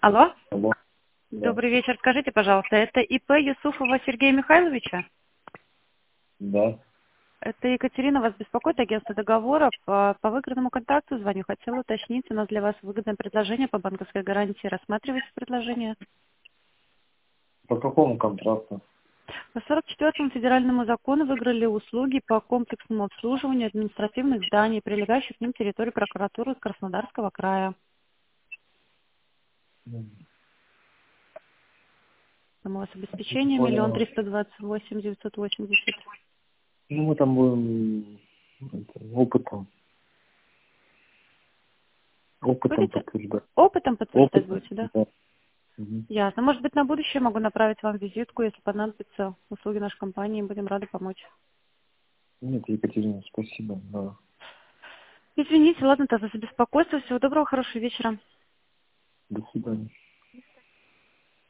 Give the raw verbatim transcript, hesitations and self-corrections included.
Алло, Алло. Да. добрый вечер. Скажите, пожалуйста, это ИП Юсуфова Сергея Михайловича? Да. Это Екатерина вас беспокоит, агентство договора. По, по выигранному контакту звоню. Хотела уточнить, у нас для вас выгодное предложение по банковской гарантии. Рассматриваете предложение? По какому контракту? По сорок четвёртому федеральному закону выиграли услуги по комплексному обслуживанию административных зданий, прилегающих к ним территории прокуратуры Краснодарского края. М, Там у вас Не обеспечение миллион понял. триста двадцать восемь девятьсот восемьдесят. Ну, мы там будем это, опытом, опытом Будете? подтверждать. Опытом подтверждать Опытом, будете, да? да. Мгм. Ясно. Может быть, на будущее могу направить вам визитку, если понадобятся услуги нашей компании. Будем рады помочь. Нет, Екатерина, спасибо. Да. Извините, ладно, тогда за беспокойство. Всего доброго, хорошего вечера. До свидания.